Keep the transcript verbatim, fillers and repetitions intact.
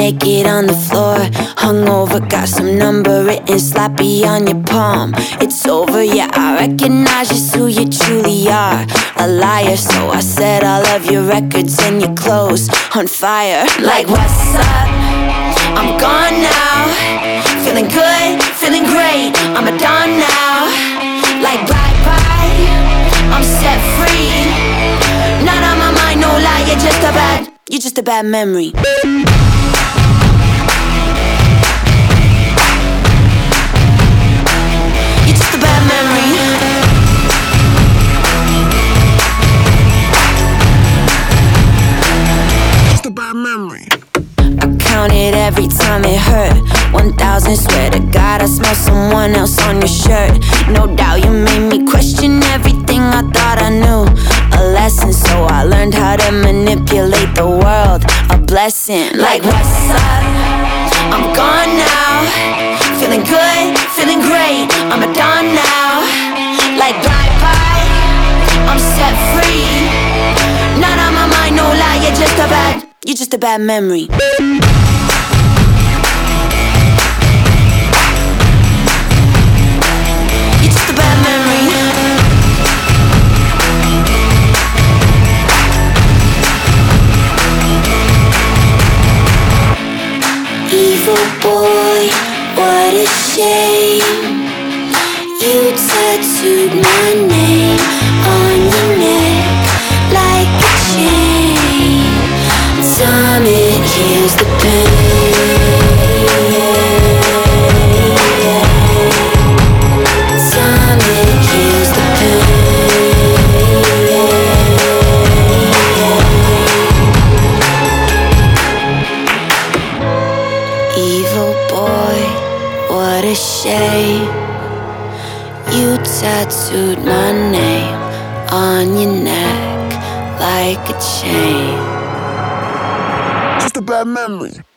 naked on the floor, hungover, got some number written sloppy on your palm. It's over, yeah, I recognize just who you truly are. A liar, so I set all of your records and your clothes on fire. Like, what's up? I'm gone now. Feeling good, feeling great, I'm a dawn now. Like, bye-bye, I'm set free. Not on my mind, no lie, you're just a bad, you're just a bad memory. You're just a bad memory. Just a bad memory. I counted every time it hurt. One thousand, swear to God I smell someone else on your shirt. No doubt you made me question everything I thought I knew. A lesson, so I learned how to manipulate the world. A blessing. Like, what's up? I'm gone now. Feeling good, feeling great, I'm a dawn now. Like, bye-bye, I'm set free. Not on my mind, no lie, you're just a bad, you're just a bad memory. You're just a bad memory. Evil boy, what a shame. You tattooed my name on your neck like a chain. Time it heals the pain. Time it heals the pain. Evil boy, what a shame. You tattooed my name on your neck like a chain. Just a bad memory.